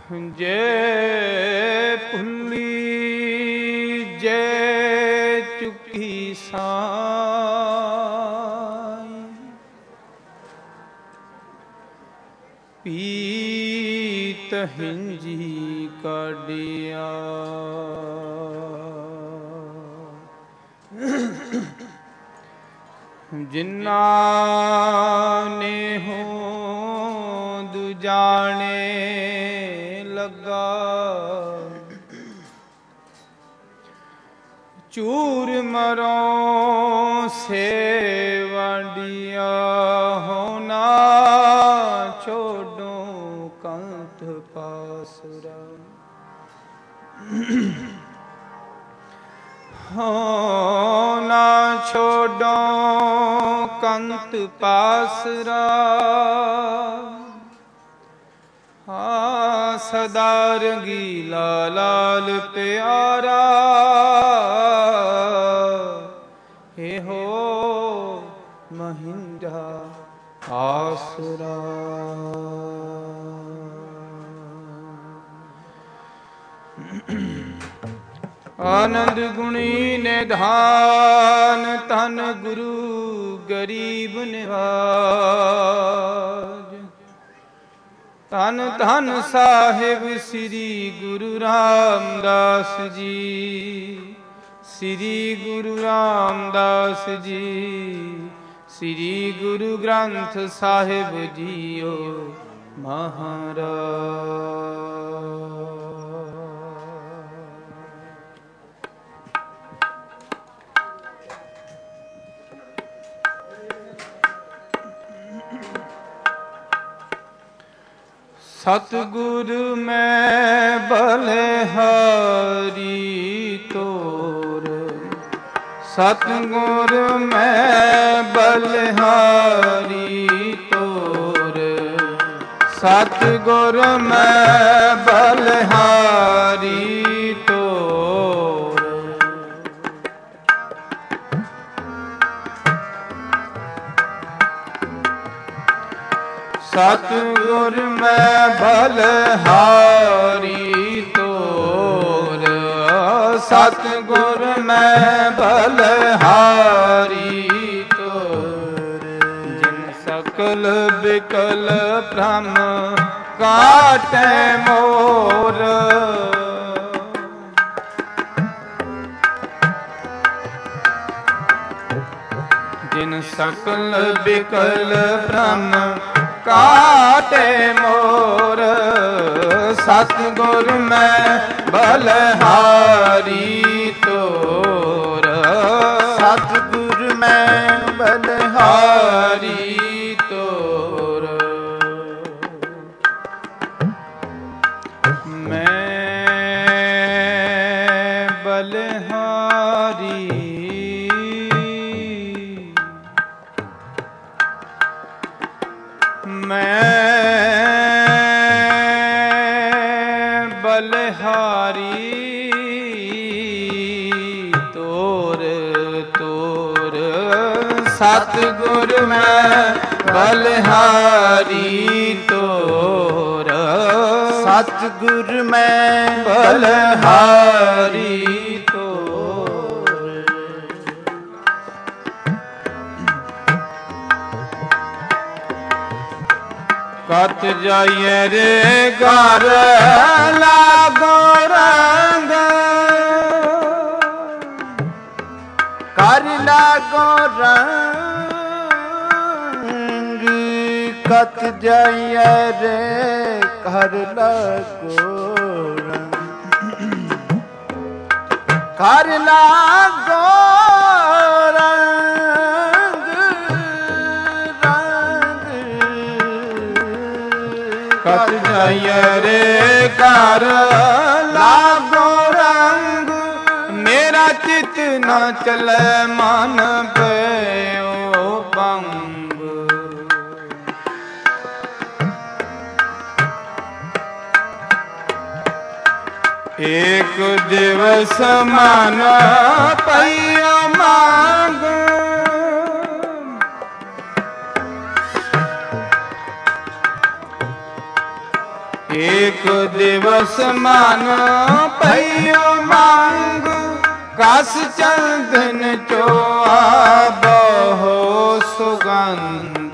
ਜੇ ਭੁੱਲੀ ਜੇ ਚੁੱਕੀ ਸਾਈ, ਪੀਤ ਹਿੰਜੀ ਕਾਢਿਆ। ਜਿਨਾ ਨੇ ਹੋਂਦ ਜਾਣੇ ਲੱਗਾ, ਚੂਰ ਮਰੋਂ ਸੇ ਵਾਂਡਿਆ। ਹੋਣਾ ਛੋਡੋ ਕੰਤ ਪਾਸੁਰਾ, ਹੋਣਾ ਛੋਡੋ ਕੰਤ ਪਾਸਰਾ। ਸਦਾ ਰੰਗੀਲਾ ਲਾਲ ਪਿਆਰਾ, ਇਹੋ ਮਹਿੰਦਾ ਆਸਰਾ। ਆਨੰਦ ਗੁਣੀ ਨਿਧਾਨ, ਧਨ ਗੁਰੂ ਗਰੀਬ ਨਿਵਾਜ। ਧੰਨ ਧੰਨ ਸਾਹਿਬ ਸ੍ਰੀ ਗੁਰੂ ਰਾਮਦਾਸ ਜੀ, ਸ੍ਰੀ ਗੁਰੂ ਰਾਮਦਾਸ ਜੀ। ਸ੍ਰੀ ਗੁਰੂ ਗ੍ਰੰਥ ਸਾਹਿਬ ਜੀਓ ਮਹਾਰਾਜ। ਸਤਿਗੁਰ ਮੈਂ ਬਲਿਹਾਰੀ ਤੋਰ, ਸਤਿਗੁਰ ਮੈਂ ਬਲਿਹਾਰੀ ਤੋਰ। ਸਤਿਗੁਰ ਮੈਂ ਬਲਿਹਾਰੀ ਤੋਰ। ਸਤਿਗੁਰ ਮੈਂ ਬਲਿਹਾਰੀ ਤੋਰ। ਸਤਿਗੁਰ ਮੈਂ ਬਲਿਹਾਰੀ ਤੋਰ। ਜਿਨ ਸਕਲ ਬਿਕਲ ਭ੍ਰਮ ਕਾਟੈ ਮੋਰ। ਜਿਨ ਸਕਲ ਬਿਕਲ ਭ੍ਰਮ ਕਾਟੇ ਮੋਰ। ਸਤਿਗੁਰ ਮੈਂ ਬਲਿਹਾਰੀ ਤੋਰ। ਸਤਿਗੁਰ ਮੈਂ ਬਲਿਹਾਰੀ ਤੋਰ। ਮੈਂ ਬਲਿਹਾਰੀ ਤੋਰ ਤੋਰ। ਸਤਿਗੁਰ ਮੈਂ ਬਲਿਹਾਰੀ ਤੋਰ। ਸਤਿਗੁਰ ਮੈਂ ਬਲਿਹਾਰੀ ਤੋਰ। ਕਤ ਜਾਈਏ ਰੇ ਘਰ ਲਾਗੋ ਰੰਗ, ਘਰ ਲਾਗੋ ਰੰਗ। ਕਤ ਜਾਈਏ ਰੇ ਘਰ ਲਾਗੋ ਰੰਗ, ਘਰ ਲਾਗੋ ਕਤ ਜਾਈਏ ਰੇ ਘਰ ਲਾਗੋ ਰੰਗ। ਮੇਰਾ ਚਿਤ ਨਾ ਚਲੇ ਮਨ ਪਇਓ ਭੰਗ। ਏਕ ਦਿਵਸ ਮਨ ਪਇਓ ਮੰਗ। एक दिवस मान पइयो मांग, कास चंदन चोआ बहो सुगंध।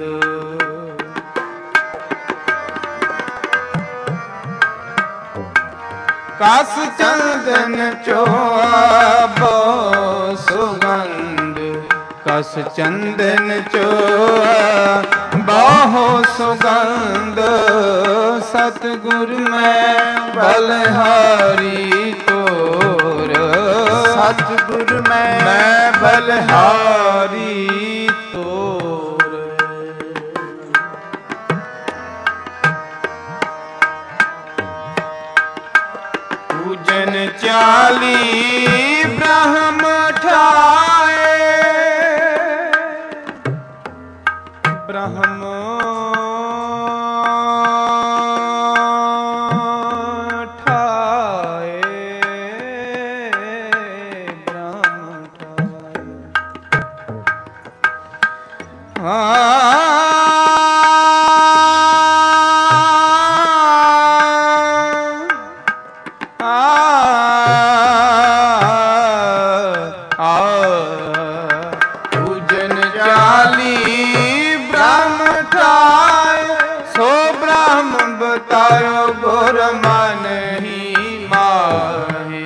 कास चंदन चोआ बहो सुगंध, कास चंदन चोआ बहो सुगंध। सतगुर में बलहारी तोर, सतगुर में बलहारी तोर। पूजन चाली ब्रह्म ठाए, ब्रह्म पूजन चाली ब्रह्म ठाए, सो ब्रह्म बतायो गुर मन ही माहे।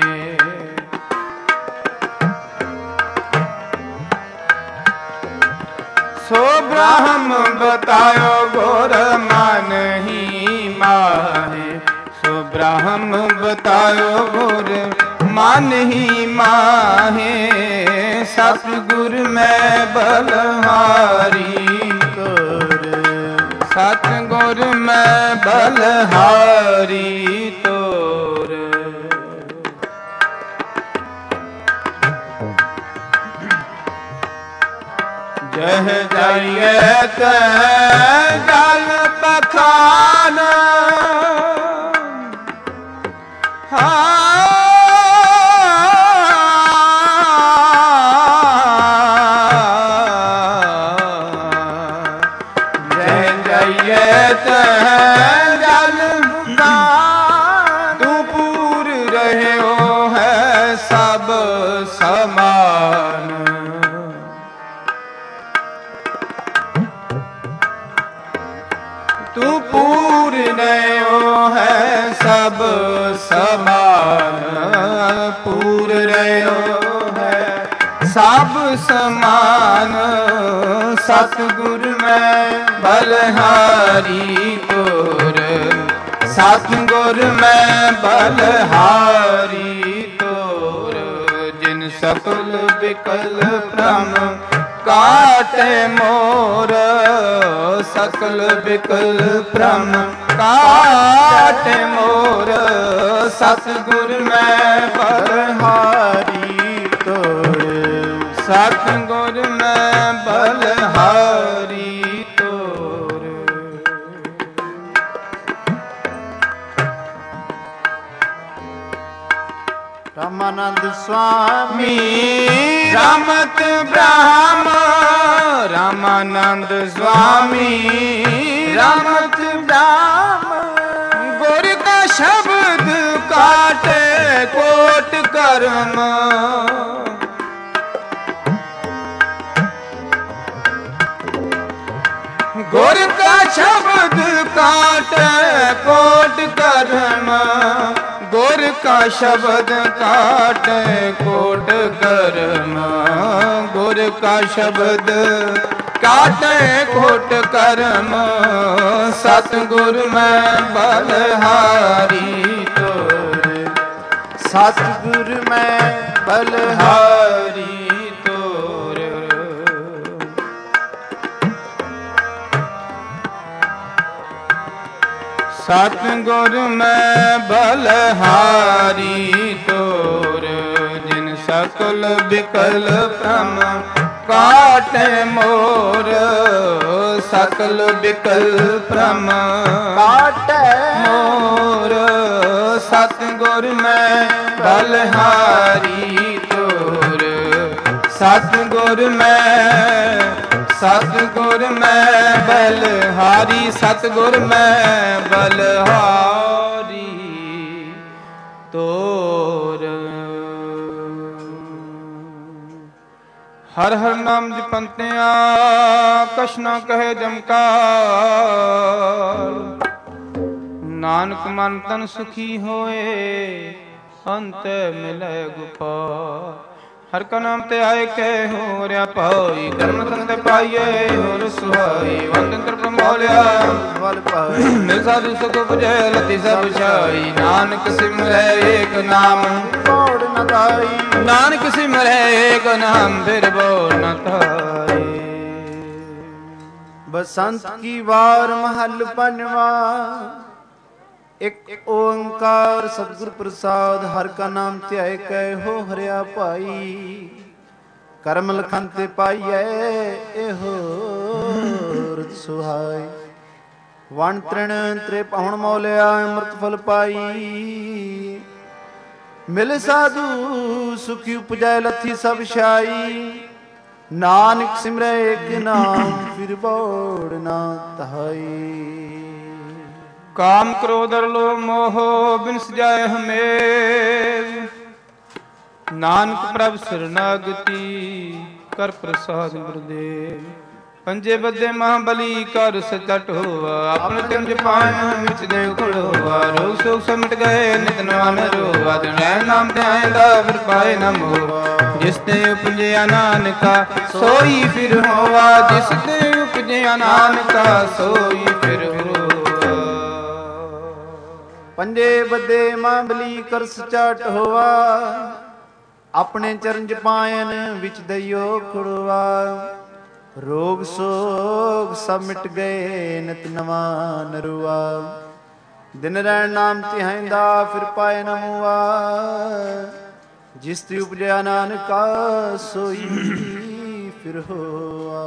सो ब्रह्म बतायो गुर मन ही माहे। सो ब्रह्म बतायो गुर मन ही माहे। सतगुर में बलहारी तोर, सतगुर में बलहारी तोर। जह जाइए जल पखान, जल तू पूर रहे हो है सब समान। तू पूर रहे हो है सब समान। पूर रहे हो है सब समान। सतगुर में बलहारी तोर, सतगुर में बलहारी तोर। जिन सकल विकल भ्रम काटे मोर, सकल विकल भ्रम काटे मोर। सतगुर में बलहारी तोर, सतगुर में बलहारी तोर। रामानंद स्वामी रामत ब्रह्म, रामानंद स्वामी रामत ब्रह्म। गुर का शब्द काटे कोट कर्म, गुर का शब्द काटे कोट कर्म। गुर का शब्द काटे कोट कर्म। गुर का शब्द काटे कोट कर्म। सतगुर में बलहारी तोर, सतगुर में बलहारी तोर। सतगुर में बलहारी तोर। जिन सकल विकल भ्रम काटे मोर, सकल विकल भ्रम काटे मोर। सतगुर में बलहारी तोर, सतगुर में, सतगुर में बलहारी, सतगुर में बलहारी। ਹਰ ਹਰ ਨਾਮ ਜਪੰਤਿਆ ਕਛ ਨਾ ਕਹੇ ਜਮਕਾਰ। ਨਾਨਕ ਮਨ ਤਨ ਸੁਖੀ ਹੋਏ ਅੰਤ ਮਿਲੇ ਗੁਪਾਲ। ਹਰ ਕਾ ਨਾਮ ਤੇ ਆਏ ਕਹਿ ਹੋ ਰਿਆ ਪਾਈ। ਕਰਮ ਸੰਤ ਪਾਈਏ ਹੋਰ ਸੁਹਾਈ। ਵੰਦਨ ਪ੍ਰਮੋਲਿਆ ਫਲ ਪਾਏ। ਮਿਲ ਸਾਧੂ ਸੁਖ ਬੁਝੈ ਲਤੀ ਸਭ ਛਾਈ। ਨਾਨਕ ਸਿਮਰੈ ਏਕ ਨਾਮ ਬੋੜ ਨ ਧਾਈ। ਨਾਨਕ ਸਿਮਰੈ ਏਕ ਨਾਮ ਫਿਰ ਬੋੜ ਨ ਧਾਈ। ਬਸੰਤ ਕੀ ਵਾਰ ਮਹੱਲ ਪੰਜਵਾ। ਇੱਕ ਓੰਕਾਰ ਸਤਿਗੁਰ ਪ੍ਰਸਾਦ। ਹਰ ਕਾ ਨਾਮ ਧਿਆਏ ਕਹਿ ਹੋ ਹਰਿਆ ਭਾਈ। ਕਰਮ ਲਖਨ ਤੇ ਪਾਈਐ ਇਹੋ ਰਤ ਸੁਹਾਈ। ਵਣ ਤ੍ਰਿਣ ਤ੍ਰੇ ਪਾਉਣ ਮੌਲਿਆ ਅੰਮ੍ਰਿਤ ਫਲ ਪਾਈ। ਮਿਲ ਸਾਧੂ ਸੁਖੀ ਉਪਜੈ ਲੱਥੀ ਸਭ ਛਾਈ। ਨਾਨਕ ਸਿਮਰੈ ਏਕ ਨਾਮ ਫਿਰ ਬੋੜ ਨਾ ਧਾਈ। ਕਾਮ ਕ੍ਰੋਧ ਲੋਭ ਮੋਹ ਬਿਨ ਸਜਾਏ ਹਮੇਲ। ਨਾਨਕ ਪ੍ਰਭ ਸਰਨਾਗਤੀ ਕਰ ਪ੍ਰਸਾਦ ਗੁਰਦੇਵ। ਪੰਜੇ ਬੱਦੇ ਮਹਾਬਲੀ ਕਰ ਸਚਟ ਹੋਆ। ਆਪਣੇ ਤਿੰਨ ਜਪਾਨ ਵਿੱਚ ਦੇ ਖੜੋਆ। ਰੋਗ ਸੋਗ ਸਮਟ ਗਏ ਨਿਤ ਨਵਾਨ ਰੋਆ। ਦਿਨ ਰਹਿ ਨਾਮ ਧਿਆਇਂਦਾ ਫਿਰ ਪਾਏ ਨਾ ਮੋਹ। ਜਿਸ ਤੇ ਉਪਜਿਆ ਨਾਨਕਾ ਸੋਈ ਫਿਰ ਹੋਆ। ਜਿਸ ਤੇ ਉਪਜਿਆ ਨਾਨਕਾ ਸੋਈ ਫਿਰ ਹੋਆ। ਪੰਜੇ ਬੱਦੇ ਮਹਾਬਲੀ ਕਰ ਸਚਟ ਹੋਆ। ਆਪਣੇ ਚਰਨ ਜਪਾਇਨ ਵਿੱਚ ਦਈਓ ਖੜੋਆ। ਰੋਗ ਸੋਗ ਸਭ ਮਿਟ ਗਏ ਨਿਤ ਨਵਾ ਨਰੁਆ। ਦਿਨ ਰਹਿਣ ਨਾਮ ਧਿਆਇਂਦਾ ਫਿਰ ਪਾਏ ਨਾ ਮੁਆ। ਜਿਸ ਤੇ ਉਪਜਿਆ ਨਾਨਕਾ ਸੋਈ ਫਿਰ ਹੋਆ।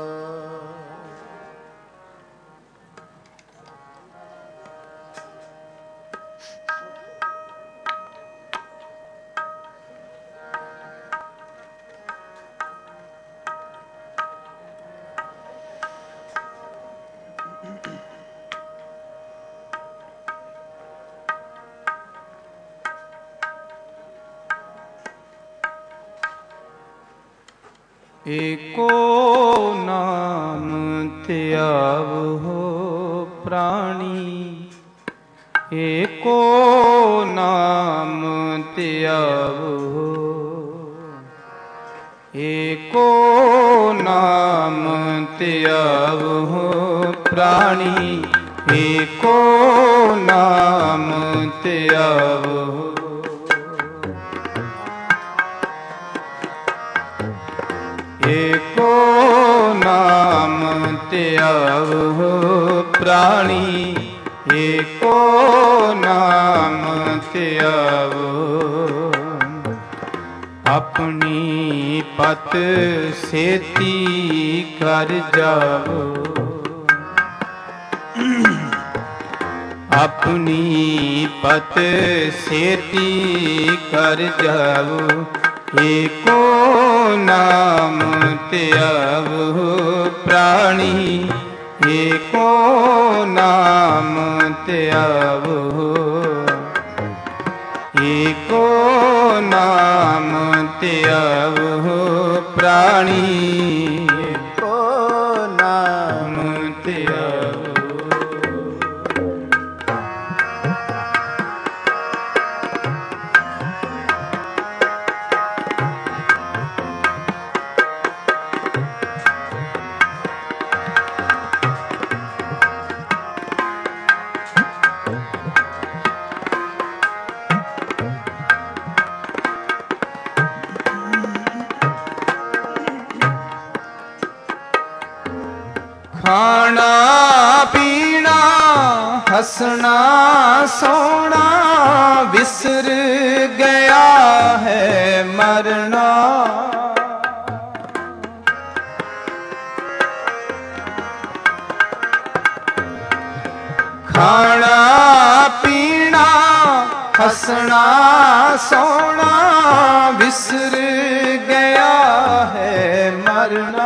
ਏਕੋ ਨਾਮ ਧਿਆਵੋ ਪ੍ਰਾਣੀ। ਏਕੋ ਨਾਮ ਧਿਆਵੋ। ਏਕੋ ਨਾਮ ਧਿਆਵੋ ਪ੍ਰਾਣੀ। ਏਕੋ ਨਾਮ ਧਿਆਵੋ। ਏਕੋ ਨਾਮ ਧਿਆਵੋ ਪ੍ਰਾਣੀ। ਏਕੋ ਨਾਮ ਧਿਆਵੋ। ਆਪਣੀ ਪਤ ਸੇਤੀ ਕਰ ਜਾਵੋ। ਆਪਣੀ ਪਤ ਸੇਤੀ ਕਰ ਜਾਵੋ। ਏਕੋ ਨਾਮ ਧਿਆਵੋ ਪ੍ਰਾਣੀ। ਏਕੋ ਨਾਮ ਧਿਆਵੋ। ਏਕੋ ਨਾਮ ਧਿਆਵੋ ਪ੍ਰਾਣੀ। ਏਕੋ ਨਾਮ ਧਿਆਵੋ। ਖਾਣਾ ਪੀਣਾ ਹੱਸਣਾ ਸੋਣਾ ਵਿਸਰ ਗਿਆ ਹੈ ਮਰਨਾ। ਖਾਣਾ ਪੀਣਾ ਹੱਸਣਾ ਸੋਣਾ ਵਿਸਰ ਗਿਆ ਹੈ ਮਰਨਾ।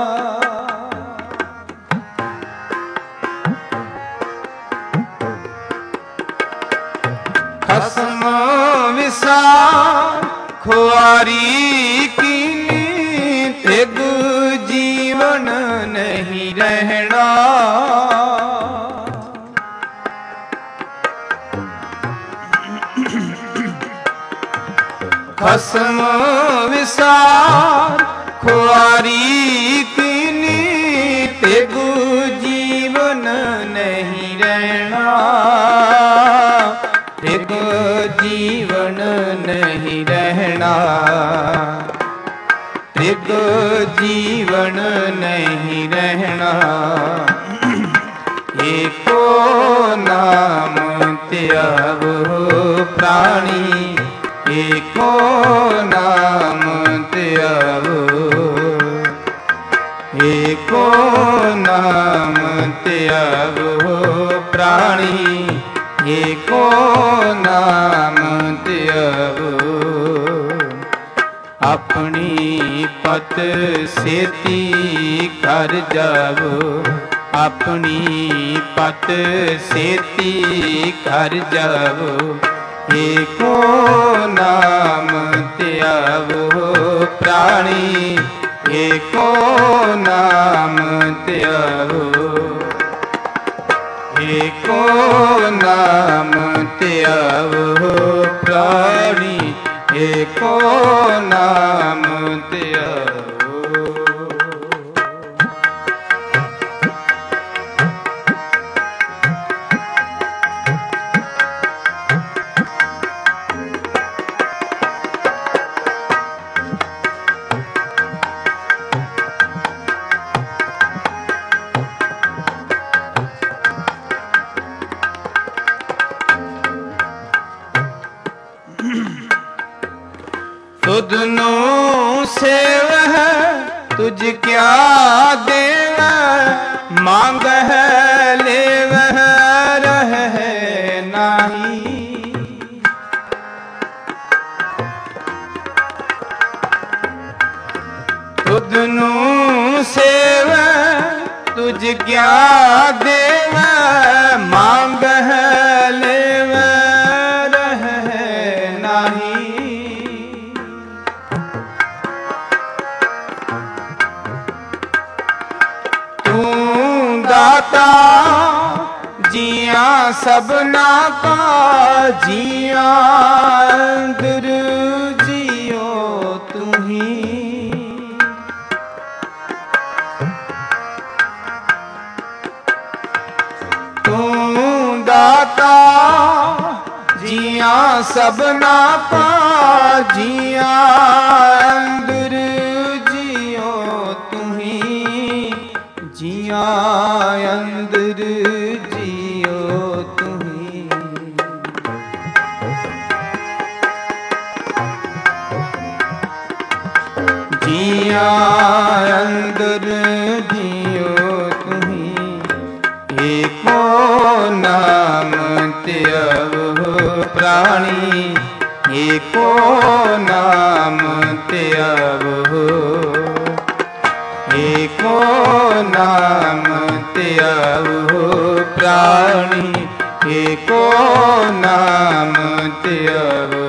ਖਸਮ ਵਿਸਾਰ ਖੁਆਰੀ ਕੀਨੀ ਤੇ ਖਸਮ ਵਿਸਾਰ ਖੁਆਰੀ ਕੀਨੀ, ਤਿਗੁ ਜੀਵਨ ਨਹੀਂ ਰਹਿਣਾ, ਤਿਗੁ ਜੀਵਨ ਨਹੀਂ ਰਹਿਣਾ, ਤਿਗੁ ਜੀਵਨ ਨਹੀਂ ਰਹਿਣਾ। ਏਕੋ ਨਾਮ ਧਿਆਵੋ ਪ੍ਰਾਣੀ, ਏਕੋ ਨਾਮ ਧਿਆਵੋ, ਏਕੋ ਨਾਮ ਧਿਆਵੋ ਪ੍ਰਾਣੀ, ਏਕੋ ਨਾਮ ਧਿਆਵੋ। ਆਪਣੀ ਪਤ ਸੇਤੀ ਕਰ ਜਾਵੋ, ਆਪਣੀ ਪਤ ਸੇਤੀ ਕਰ ਜਾਵੋ, ਏਕੋ ਨਾਮ ਧਿਆਵੋ ਪ੍ਰਾਣੀ, ਏਕੋ ਨਾਮ ਧਿਆਵੋ, ਏਕੋ ਨਾਮ ਧਿਆਵੋ ਪ੍ਰਾਣੀ, ਏਕੋ ਨਾਮ ਧਿਆਵੋ। ਤੁਧਨੂੰ ਸੇਵਹਿ ਤੁਝ ਕਿਆ ਦੇਵਹਿ, ਮੰਗਹਿ ਲੇਵਹਿ ਰਹਿ ਨਾਹੀ। ਤੁਧਨੂੰ ਸੇਵਹਿ ਤੁਝ ਕਿਆ ਦੇਵਹਿ, ਮੰਗਹਿ ਲੇਵਹਿ ਰਹਿ ਨਾਹੀ। दाता जिया सबना का, जिया अंदर जियो तुम्ही। तू दाता जिया सबना का, जिया अंदर जियो तुम्ही, जिया अंदर जियो तुम्ही। जिया अंदर जियो तुम्ही, एको नाम त्यावो प्राणी, एको नाम त्यावो, एको नाम त्यावो प्राणी, एको नाम त्यावो।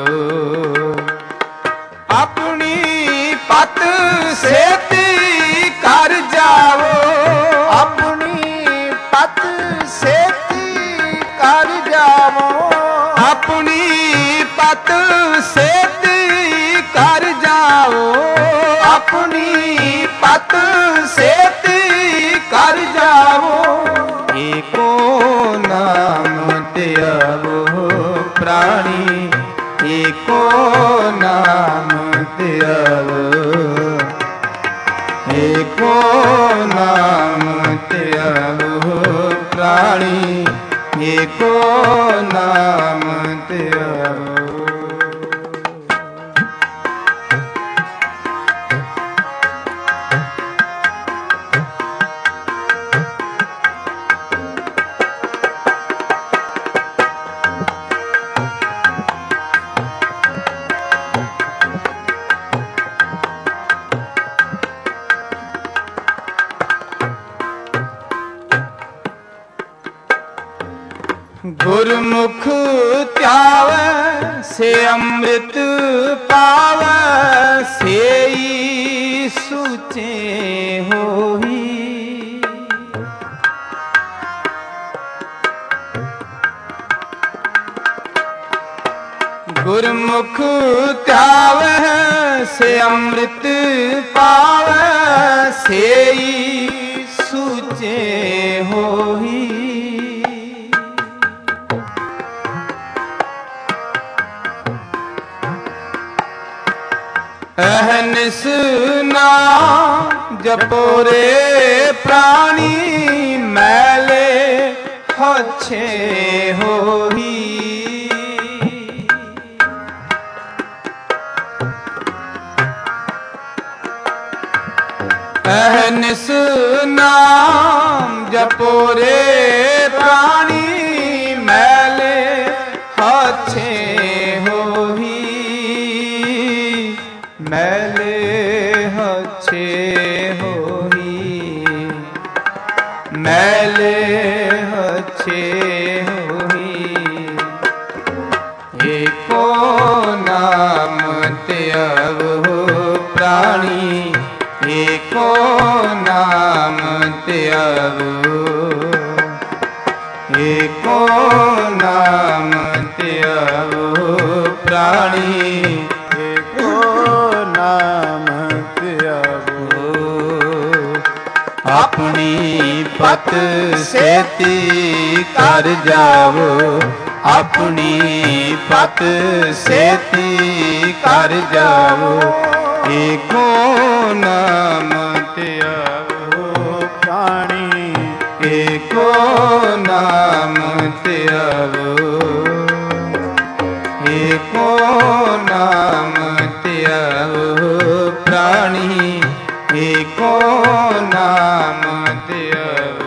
अपनी पत सेती कर जावो, अपनी पत सेती कर जावो, अपनी पत सेती कर जावो, अपनी पत सेती कर जावो। एको नाम त्यावो प्राणी, एको नाम त्यावो, एको नाम त्यावो प्राणी, एको नाम त्यावो। गुरमुख त्यावै से अमृत पावै, सेई सुचे होई। ਗੁਰਮੁਖ ਧਿਆਵੈ ਸੇ ਅੰਮ੍ਰਿਤ ਪਾਵੈ, ਸੇਈ ਸੂਚੇ ਹੋਈ। ਅਹਨਿਸ ਨਾਮ ਜਪੋ ਰੇ ਪ੍ਰਾਣੀ, ਮੈਲੇ ਹਛੇ ਹੋਈ। ਅਹਨਿਸ ਨਾਮ ਜਪੋ ਰੇ ਪ੍ਰਾਣੀ, ਮੈਲੇ ਹਛੇ ਹੋਈ। ਮੈਲੇ ਹਛੇ ਹੋਈ, ਮੈਲੇ ਹਛੇ ਹੋਈ। ਏਕੋ ਨਾਮ ਧਿਆਵੋ ਪ੍ਰਾਣੀ, ਏਕੋ ਨਾਮ ਧਿਆਵੋ, ਏਕੋ ਨਾਮ ਧਿਆਵੋ ਪ੍ਰਾਣੀ, ਆਪਣੀ ਪਤ ਸੇਤੀ ਕਰ ਜਾਵੋ, ਆਪਣੀ ਪਤ ਸੇਤੀ ਕਰ ਜਾਵੋ। ਏਕੋ ਨਾਮ ਧਿਆਵੋ ਪ੍ਰਾਣੀ, ਏਕੋ ਨਾਮ ਧਿਆਵੋ, ਏਕੋ ਨਾਮ ਧਿਆਵੋ ਪ੍ਰਾਣੀ, ਏਕੋ ਨਾਮ ਧਿਆਵੋ।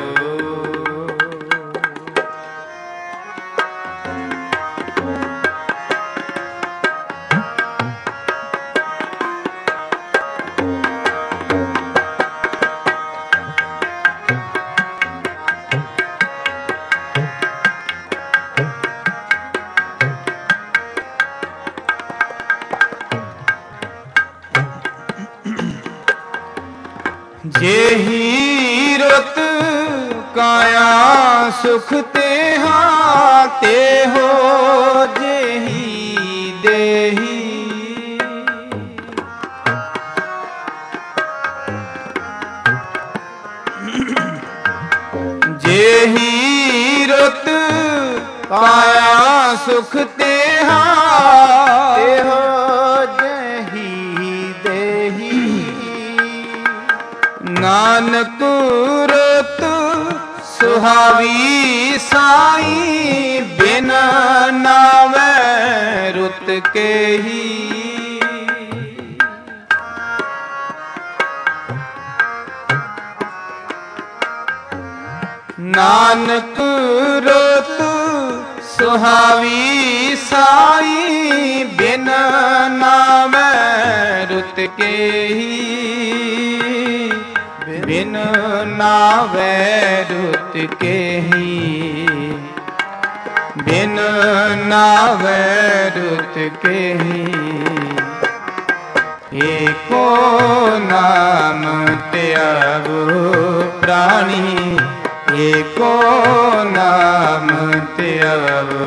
जेहि रुत काया सुख तेहा, तेहो जेहि देहि। जेहि रुत काया सुख तेहा, तेहो नानक रुत सुहावी साई, बिन नावै रुत के ही। नानक रुत सुहावी साई, बिन नावै रुत के ही। बिन नावै रुत के ही, बिन नावै रुत के ही। एको नाम त्यागो प्राणी, एको नाम त्यागो,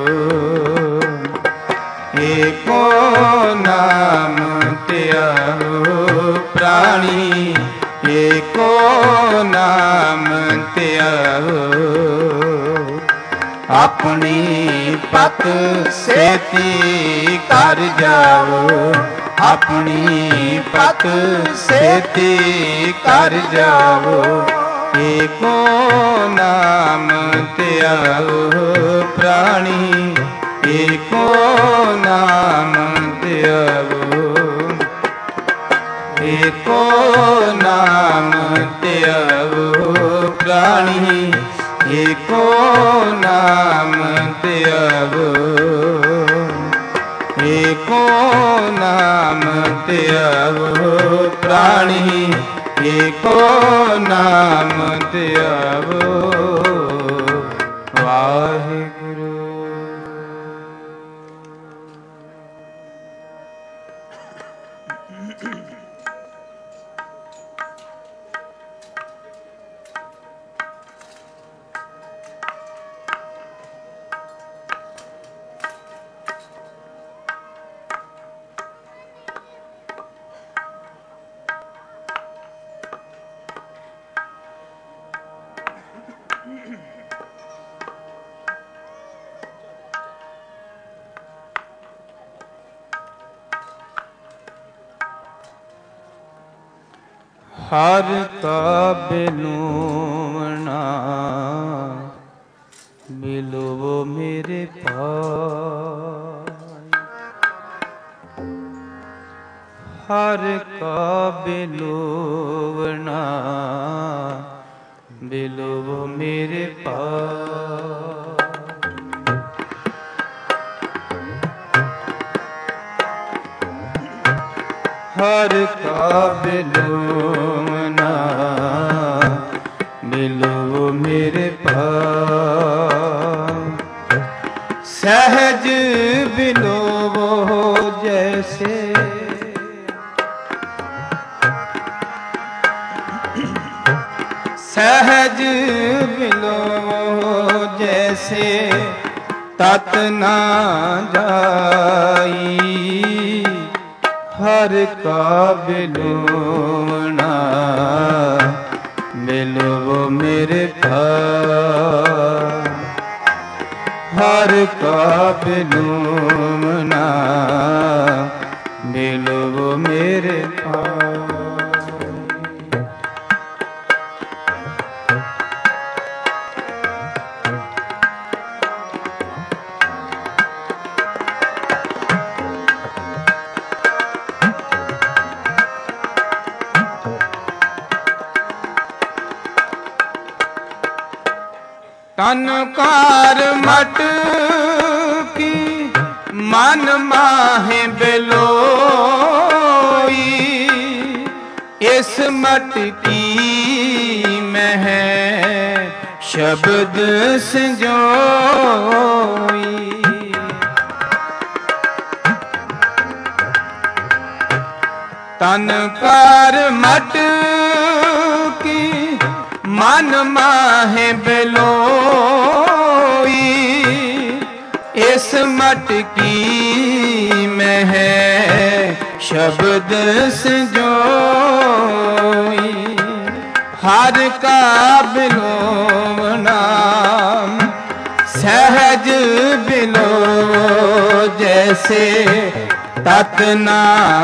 एको नाम त्यागो प्राणी, एको नाम त्यागो। अपनी पत सेती कर जाओ, अपनी पत सेती कर जाओ। एको नाम त्यागो प्राणी, एको नाम त्यागो, एको नाम त्यागो प्राणी, एको नाम त्यागो, एको नाम त्यागो प्राणी, एको नाम त्यागो। वाहिगुरु। ਹਰ ਕਾ ਬਿਲੋਵਣਾ ਮਿਲੋ ਮੇਰੇ ਪਾਸ। ਹਰ ਕਾ ਬਿਲੋਵਣਾ ਮਿਲੋ ਮੇਰੇ ਪਾਸ। ਹਰ ਕਾ ਬਿਲੋਵਣਾ ਮਿਲੋ ਮੇਰੇ ਪਾਸ। ਸਹਿਜ ਬਿਲੋਵੋ ਜੈਸੇ ਸਹਿਜ ਬਿਲੋਵੋ ਜੈਸੇ ਤਤ ਨਾ ਜਾਈ। ਹਰ ਕਾ ਬਿਲੋਵਣਾ ਮਿਲੋ ਮੇਰੇ ਪਾਸ। ਹਰ ਕਾ ਬਿਲੋਵਣਾ ਮਿਲੋ ਮੇਰੇ ਪਾਸ। ਤਨ ਕਾਰ ਮਟ ਕੀ ਮਨ ਮਾਹੇ ਬਿਲੋਈ। ਇਸ ਮਟ ਕੀ ਮਹਿ ਸ਼ਬਦ ਸੰਜੋਈ। ਤਨ ਕਾਰ ਮਟ ਕੀ ਮਨ ਮਾਹੇ ਬਿਲੋਈ। ਇਸ ਮਟ ਕੀ ਮਹਿ ਸ਼ਬਦ ਸੰਜੋਈ। ਹਰ ਕਾ ਬਿਲੋਵਣਾ ਸਹਿਜ ਬਿਲੋਵੋ ਜੈਸੇ ਤਤ ਨਾ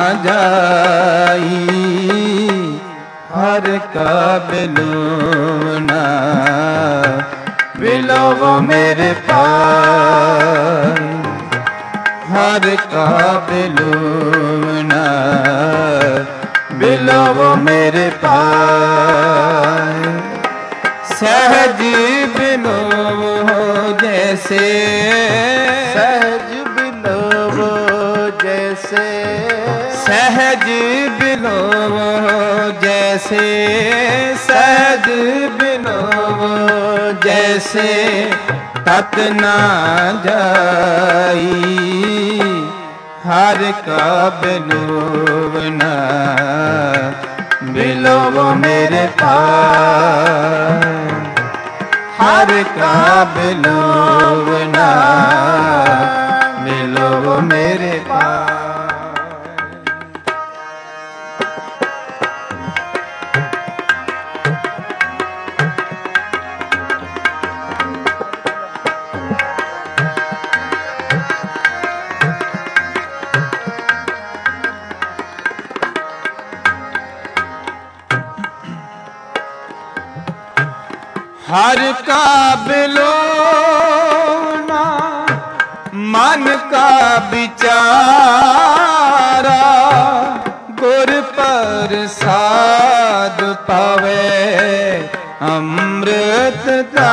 ਜਾਈ। ਹਰ ਕਾ ਬਿਲੋਵਣਾ ਬਿਲੋਵੋ ਮੇਰੇ ਪਾਸ। ਹਰ ਕਾ ਬਿਲੋਵਣਾ ਬਿਲੋਵੋ ਮੇਰੇ ਪਾਸ। ਸਹਿਜ ਬਿਲੋਵੋ ਜੈਸੇ ਸਹਿਜ ਬਿਲੋਵੋ ਜੈਸੇ ਸਹਿਜ ਬਿਲੋਵੋ ਜੈਸੇ ਸਹਿਜ ਬਿਲੋਵੋ ਜੈਸੇ ਤਤ ਨਾ ਜਾਈ। ਹਰ ਕਾ ਬਿਲੋਵਣਾ ਬਿਲੋਵੋ ਮੇਰੇ ਪਾਸ। ਹਰ ਕਾ ਬਿਲੋਵਣਾ ਬਿਲੋਵੋ ਮੇਰੇ ਪਾਸ। हर का बिलोवना मन का विचारा। गुर प्रसाद पावे अमृत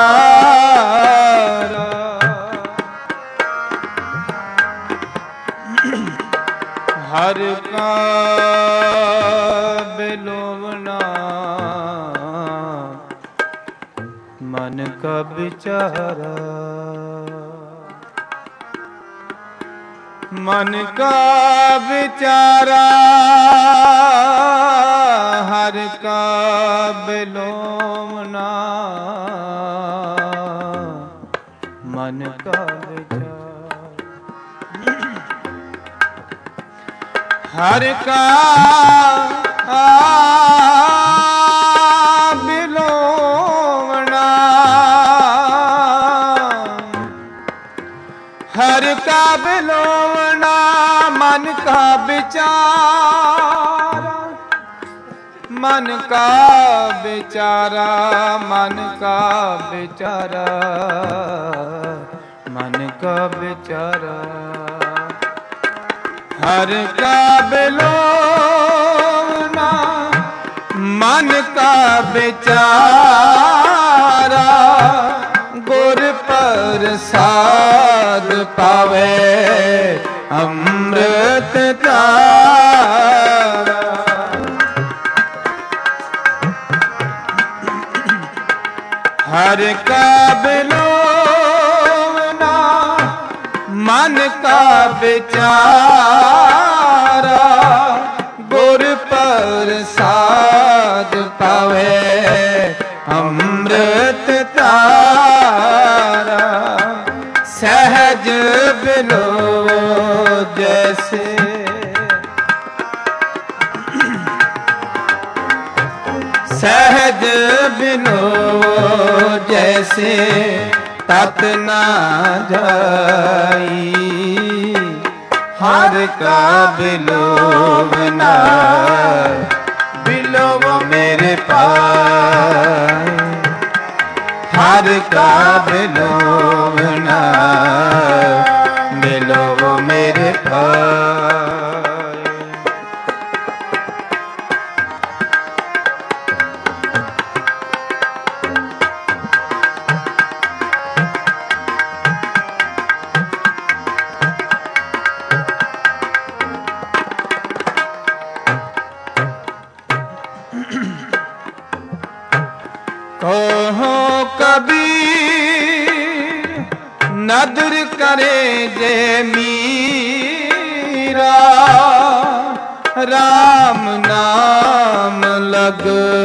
धारा। हर का बिलोवना मन का विचारा। मन का विचारा हर का बिलोवना मन का विचारा। हर का हर का बिलोवना मन का विचारा। मन का बेचारा, मन का बेचारा, मन का बेचारा। हर का बिलोना मन का बेचारा, गुर प्रसाद पावे अमृत धारा। हर का बिलोना मन का बेचारा, गुर प्रसाद पावे अमृत धारा। सहज बिलो जैसे, सहज बिलो जैसे तत ना जाई। हर का बिलोवना बिलोव मेरे पास। हर का बिलोवना बिलोव मेरे पास। कहो कबीर नदर करे जे मीरा, राम नाम लग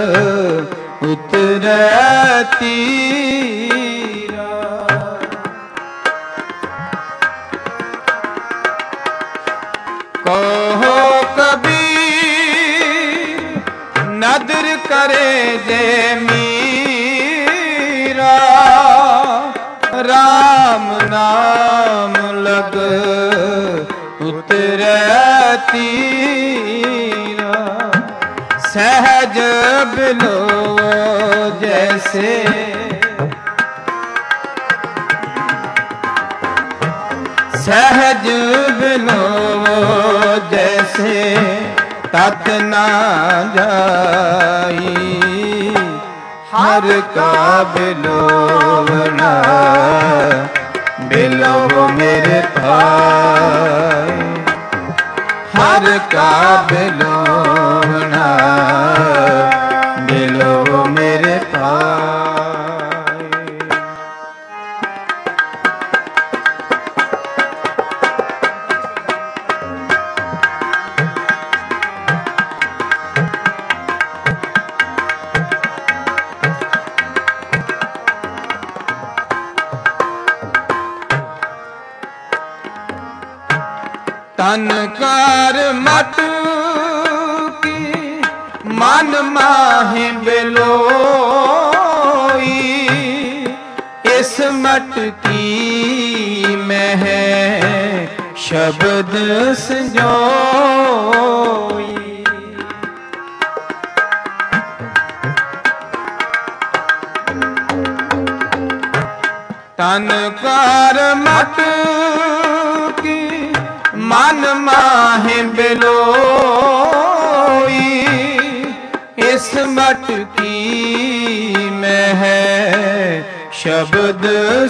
उतरे तीरा। कहो कबीर नदर करे जे मीरा, राम नाम लग उतरे तीरा। सहज बिलो जैसे, सहज बिलो जैसे तत ना जाई। हर का बिलोवना बिलोव मेरे पास। हर का बिलोवना बिलोव मेरे पास। तन कर मत की मन माहि बिलोई। इस मट की में है शब्द संजोई। तन कर मत की मन माहि बिलोई। इस मट की में है शब्द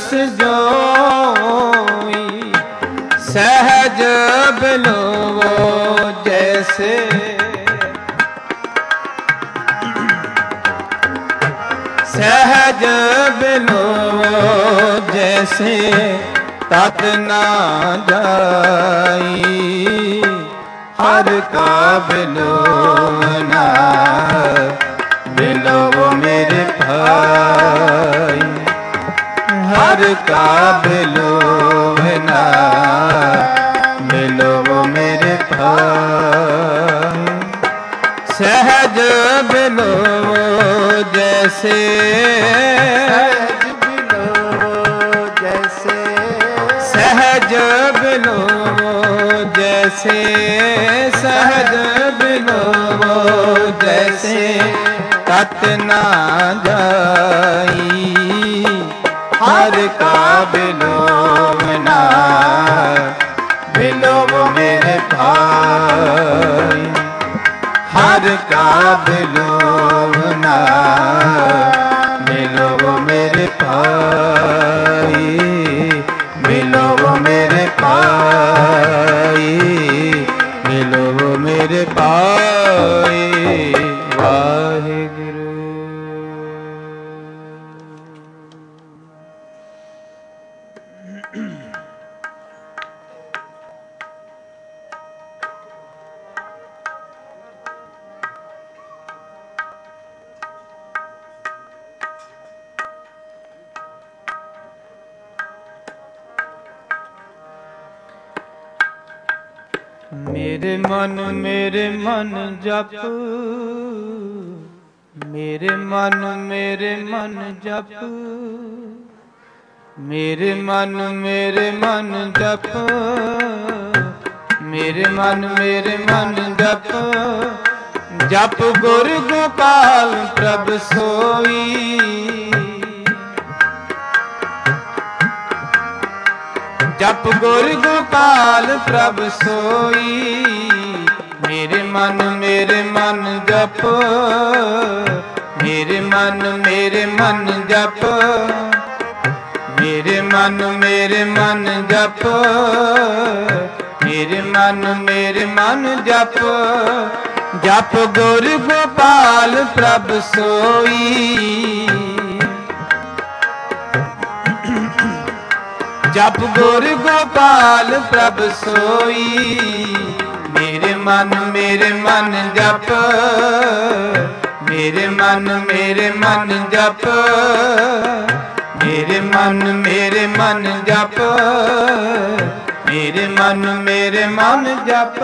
संजोई। सहज बिलो जैसे, सहज बिलो जैसे तत ना जाई। हर का बिलोवना बिलोव मेरे भाई। हर का बिलोवना बिलोव मेरे भाई। सहज बिलो जैसे, सहज बिलो जैसे ऐसे सहज बिलोवो जैसे तत ना जाई। हर का बिलोवना बिलोव मेरे भाई। हर का बिलोवना बिलोव मेरे भाई। बिलोव मेरे भाई। बिलोव मेरे भाई। वाहिगुरु। मेरे मन जप। मेरे मन जप। मेरे मन जप। मेरे मन जप। जप गुर गोपाल प्रभ सोई। जप गुर गोपाल प्रभ सोई। मेरे मन जप। मेरे मन जप। मेरे मन जप। मेरे मन जप। जप गुर गोपाल प्रभ सोई। जप गुर गोपाल प्रभ सोई। मेरे मन जप। मेरे मन जप। मेरे मन जप। मेरे मन जप।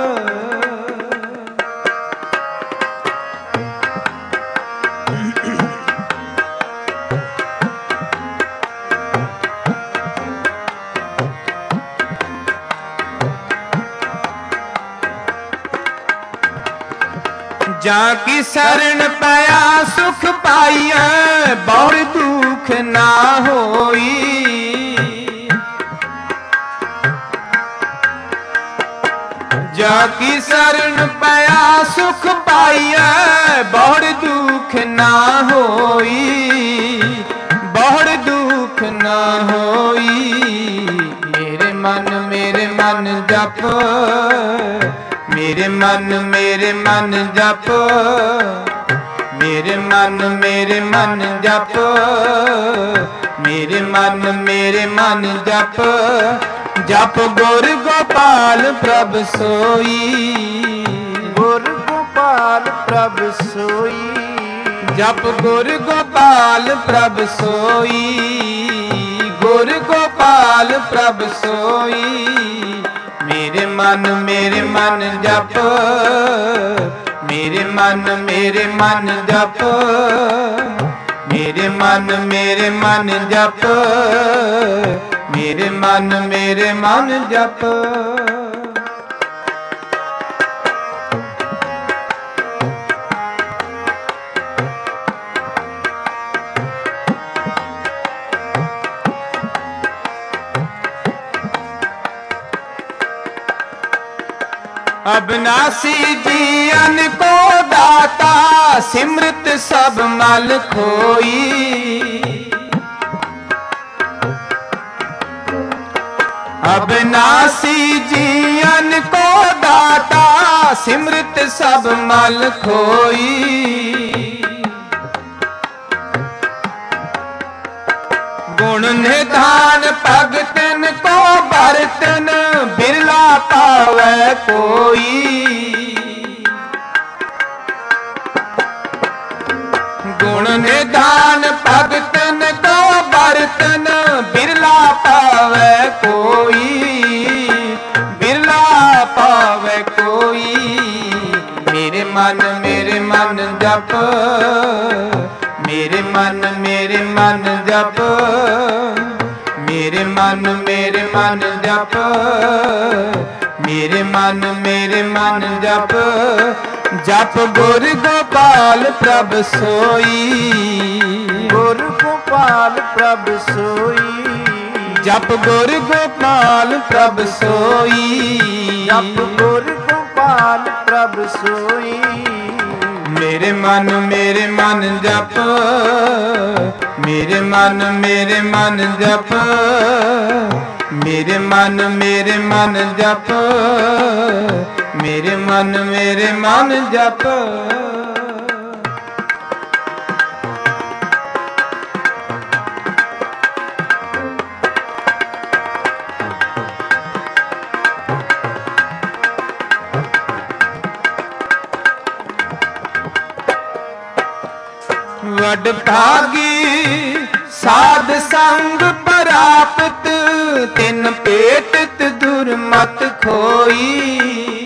जाकी शरण पाया सुख पाइया बौर दुख ना होई। जाकी शरण पाया सुख पाइया बौर दुख ना होई। बौर दुख ना होई। मेरे मन जप। मेरे मन जप। मेरे मन जप। मेरे मन जप। जप गुर गोपाल प्रभ सोई। गुर गोपाल प्रभ सोई। जप गुर गोपाल प्रभ सोई। गुर गोपाल प्रभ सोई। मेरे मन जप। मेरे मन जप। मेरे मन जप। मेरे मन जप। अविनाशी जीवन को दाता सिमृत सब मल खोई। अविनाशी जीवन को दाता सिमृत सब मल खोई। गुण निधान भगतन को बरतन बिरला पावे कोई। गुण निधान भगतन को बरतन बिरला पावे कोई। बिरला पावे कोई। मेरे मन जप। मेरे मन जप। मेरे मन जप। मेरे ਮੇਰੇ ਮਨ ਜਪ ਜਪ ਗੁਰ ਗੋਪਾਲ ਪ੍ਰਭ ਸੋਈ ਗੁਰ ਗੋਪਾਲ ਪ੍ਰਭ ਸੋਈ ਜਪ ਗੁਰ ਗੋਪਾਲ ਪ੍ਰਭ ਸੋਈ ਜਪ ਗੁਰ ਗੋਪਾਲ ਪ੍ਰਭ ਸੋਈ ਮੇਰੇ ਮਨ ਜਪ ਮੇਰੇ ਮਨ ਜਪ ਮੇਰੇ ਮਨ ਜਪ ਮੇਰੇ ਮਨ ਜਪ ਵਡ ਭਾਗੀ ਸਾਧ ਸੰਗ ਪ੍ਰਾਪਤ ਤਿਨ ਭੇਟਤ ਦੁਰਮਤ ਖੋਈ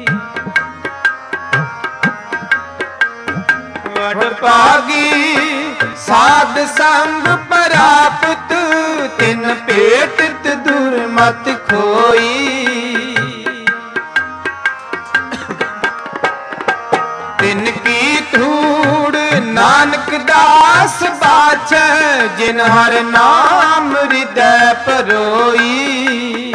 ਵਡ ਭਾਗੀ ਸਾਧ ਸੰਗ ਪ੍ਰਾਪਤ ਤਿਨ ਭੇਟਤ ਦੁਰਮਤ ਖੋਈ ਤਿਨ ਕੀ ਧੂੜ ਨਾਨਕ ਦਾਸ ਬਾਛੈ ਜਿਨ ਹਰ ਨਾਮ ਹਿਰਦੈ ਪਰੋਈ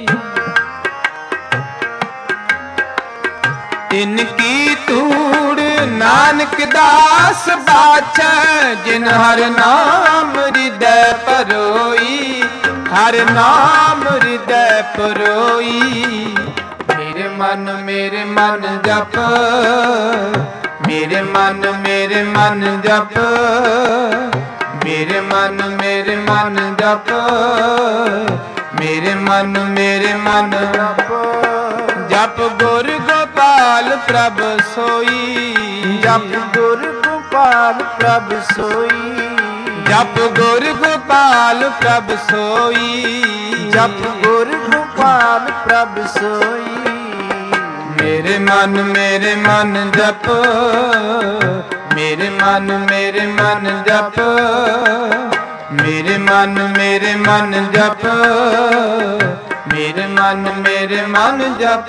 ਤਿਨ ਕੀ ਧੂੜ ਨਾਨਕ ਦਾਸ ਬਾਛੈ ਜਿਨ ਹਰ ਨਾਮ ਹਿਰਦੈ ਪਰੋਈ ਹਰ ਨਾਮ ਹਿਰਦੈ ਪਰੋਈ ਮੇਰੇ ਮਨ ਜਪ ਮੇਰੇ ਮਨ ਜਪ ਮੇਰੇ ਮਨ ਜਪ ਮੇਰੇ ਮਨ ਜਪ ਜਪ ਗੁਰ ਗੋਪਾਲ ਪ੍ਰਭ ਸੋਈ ਜਪ ਗੁਰ ਗੋਪਾਲ ਪ੍ਰਭ ਸੋਈ ਜਪ ਗੁਰ ਗੋਪਾਲ ਪ੍ਰਭ ਸੋਈ ਜਪ ਗੁਰ ਗੋਪਾਲ ਪ੍ਰਭ ਸੋਈ ਮੇਰੇ ਮਨ ਜਪ ਮੇਰੇ ਮਨ ਜਪ ਮੇਰੇ ਮਨ ਜਪ ਮੇਰੇ ਮਨ ਜਪ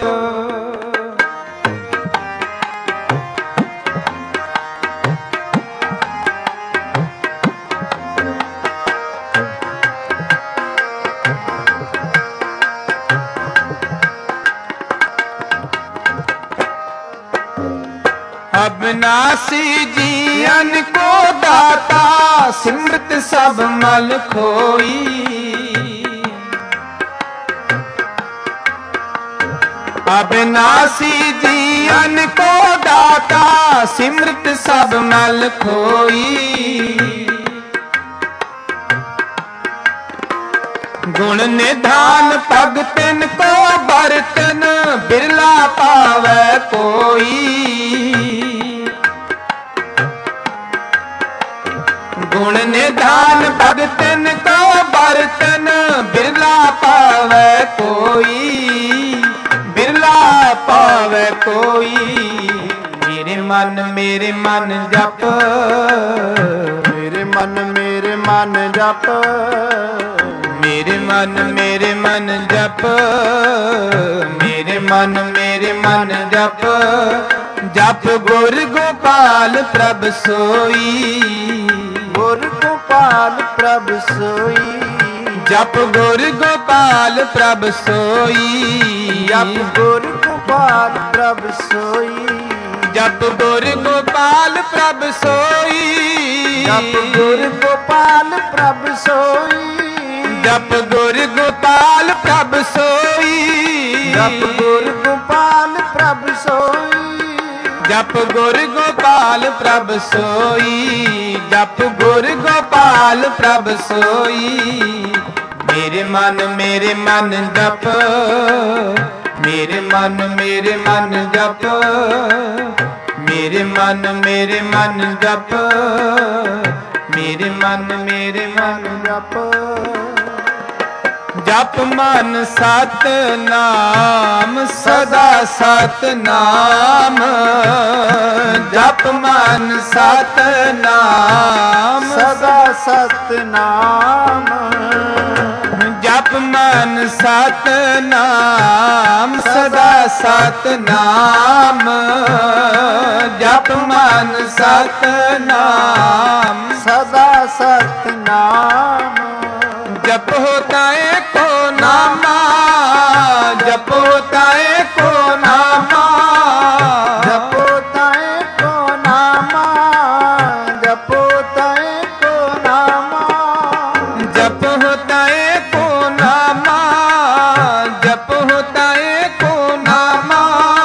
अविनाशी जीवन को दाता सिमरत सब मल खोई अविनाशी जीवन को दाता सिमरत सब मल खोई गुण निधान भगतन को बरतन बिरला पावै कोई गुण निधान भगतन को बरतन बिरला पावै कोई बिरला पावै कोई मेरे मन जप मेरे मन जप मेरे मन जप मेरे मन जप जप गुर गोपाल प्रभ सोई गुर गोपाल प्रभ सोई जप गुर गोपाल प्रभ सोई जप गुर गोपाल प्रभ सोई जप गुर गोपाल प्रभ सोई जप गुर गोपाल प्रभ सोई जप गुर गोपाल प्रभ सोई जप गुर गोपाल प्रभ सोई जप गुर गोपाल प्रभ सोई जप गुर गोपाल प्रभ सोई मेरे मन जप मेरे मन जप मेरे मन जप मेरे मन जप जप मन सत नाम सदा सत नाम जप मन सत नाम सदा सत नाम जप मन सत नाम सदा सतनाम जप मन सतनाम सदा सतनाम जप होता है को नामा जप होता है को नामा जप होता है को नामा जप होता है को नामा जप होता है को नामा जप होता है को नामा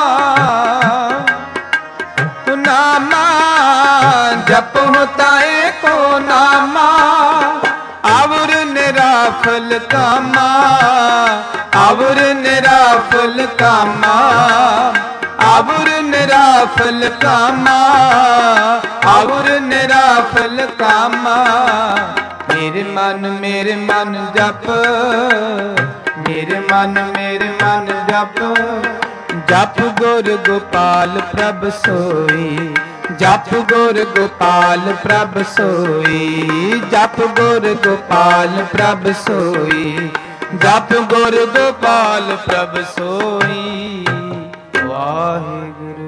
नामा जप होता है को नामा आवर निराफल कामा आवर निराफल कामा आवर निराफल कामा आवर निराफल कामा मेरे मन जप मेरे मन जप जप गुर गोपाल प्रभ सोई जप गुर गोपाल प्रभ सोई जप गुर गोपाल प्रभ सोई जप गुर गोपाल प्रभ सोई वाहिगुरु।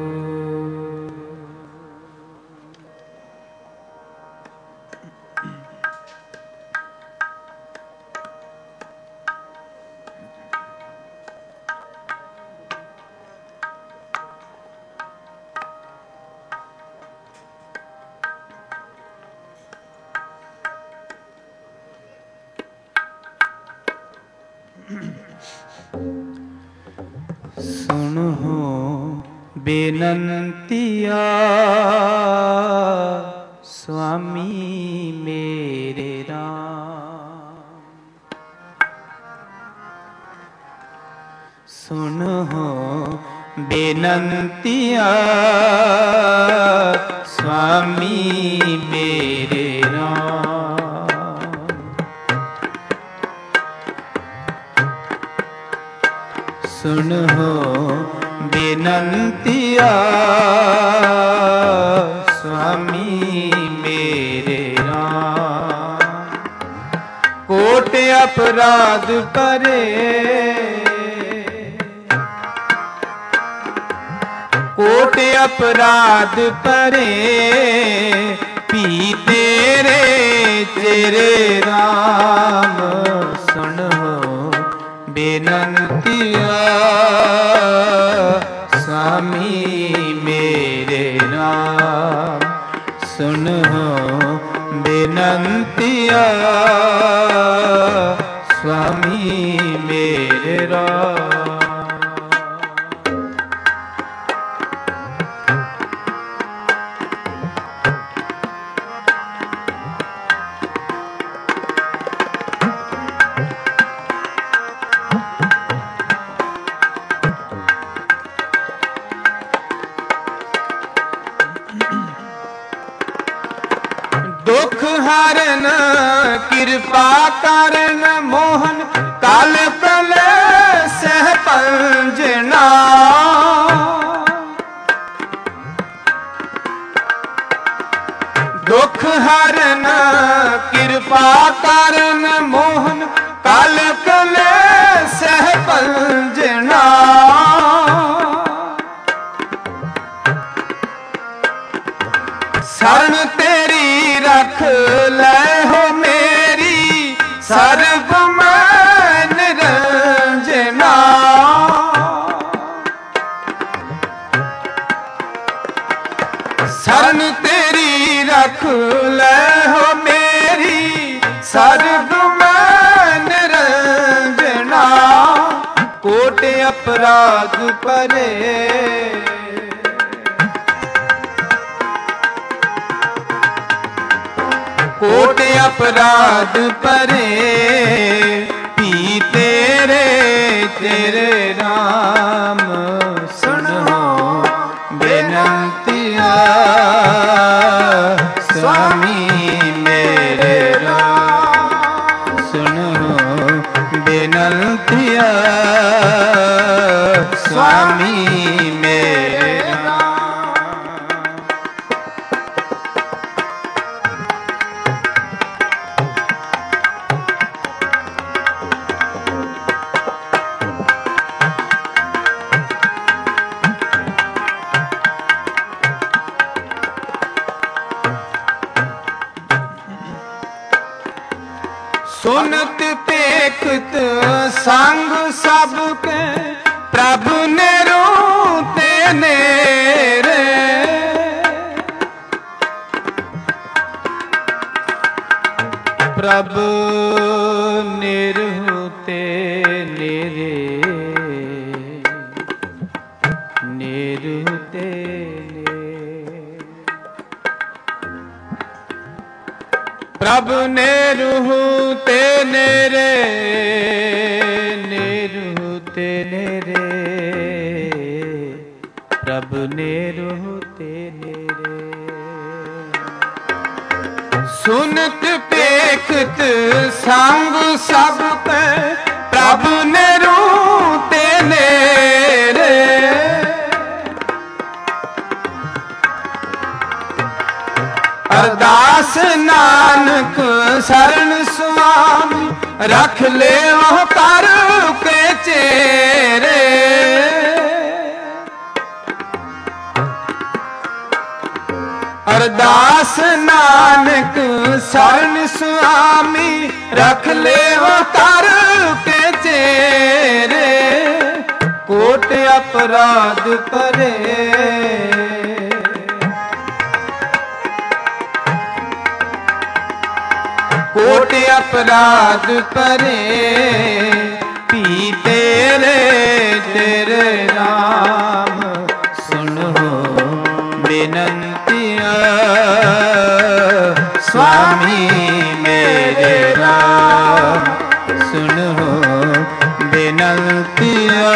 सुनो बेनंतिया स्वामी मेरे राम सुनो बेनंतिया स्वामी मेरे राम सुनो बेनंतिया स्वामी मेरे राम कोट अपराध करे कोट अपराध परे पी तेरे तेरे राम सुनो बेनंतिया स्वामी मेरे राम सुनो बेनंतिया स्वामी मेरे राम। दुख हरन कृपा करन मोहन काल कल सह पंजना दुख हरन कृपा करन मोहन काल कल सह पंजना शरण तेरी रख ले हो मेरी सर्व मन रंजना शरण तेरी रख ले हो मेरी सर्व मन रंजना कोट अपराध परे कोट अपराध परे पी तेरे तेरे राम सुनो बेनंतिया स्वामी मेरे राम सुनो बेनंतिया स्वामी मेरे सुनत पेखत संग सबके प्रभु ने रूते नेरे। प्रभु निरहुते नेरे, निरहुते प्रभु निरहुते नेरे, निरहुते नेरे, प्रभु निरहुते नेरे। सुनत पेखत संग सब पे प्रभु निरहुते नेरे। अरदास नानक शरण स्वामी रख ले वह कर के चेरे। अरदास नानक शरण स्वामी रख ले वह कर के चेरे। कोट अपराध परे, कोट अपराध परे, पी तेरे तेरे नाम सुनो बेनंतिया। स्वामी मेरे राम सुनो बेनंतिया।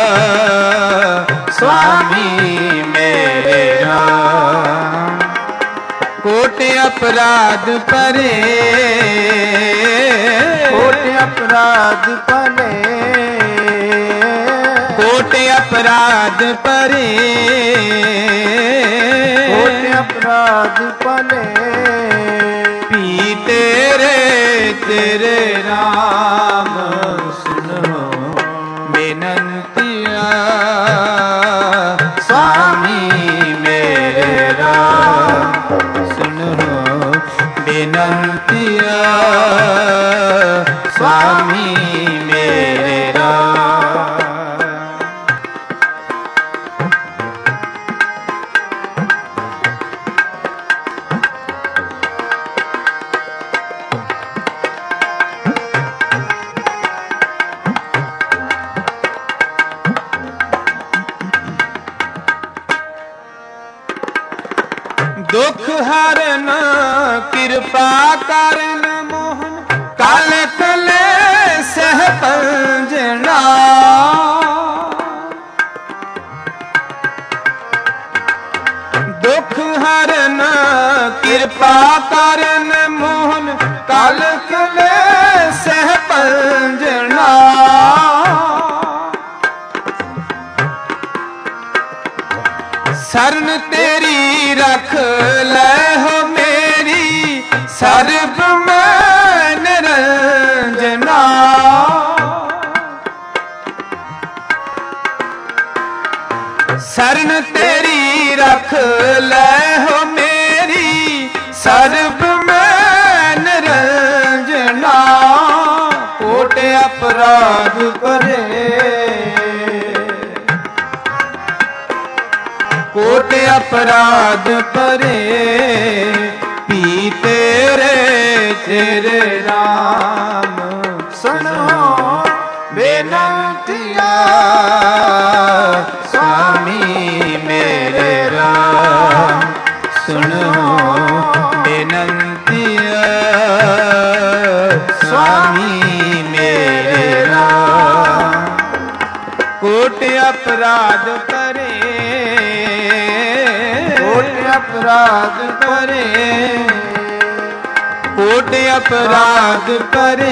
स्वामी मेरे राम कोट अपराध परे, कोट अपराध परे, कोट अपराध परे, कोट अपराध परे, पी तेरे तेरे नाम सुनो बेनंतिया। स्वामी मेरे राम सुनो बेनंतिया। स्वामी मेरे राम दुख हरन कृपा करन मोहन काल कले सह पंजना। दुख हरन कृपा करन मोहन काल कले सह पंजना। शरण तेरी रख ले हो मेरी सर्ब में निरंजना। शरण तेरी रख ले हो मेरी सर्ब में निरंजना। कोट अपराध परे, कोट अपराध परे, पी तेरे तेरे राम सुनो बेनंतिया। स्वामी मेरे राम सुनो बेनंतिया। स्वामी मेरे राम कोट अपराध परे, कोट अपराध परे, कोट अपराध परे,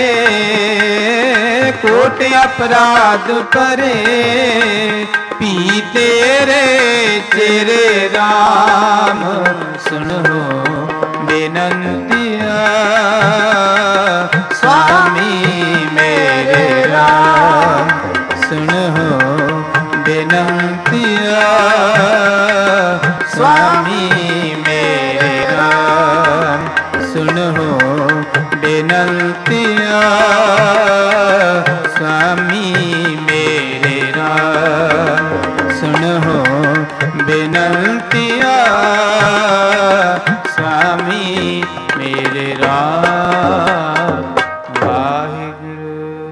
कोट अपराध परे, पी तेरे तेरे राम सुनो बेनंतिया। स्वामी मेरे राम सुनो बेनंतिया। स्वामी मेरे राम सुनो बेनंतिया। स्वामी मेरे राम सुनो बिनतिया स्वामी मेरे राम वाहिगुरु।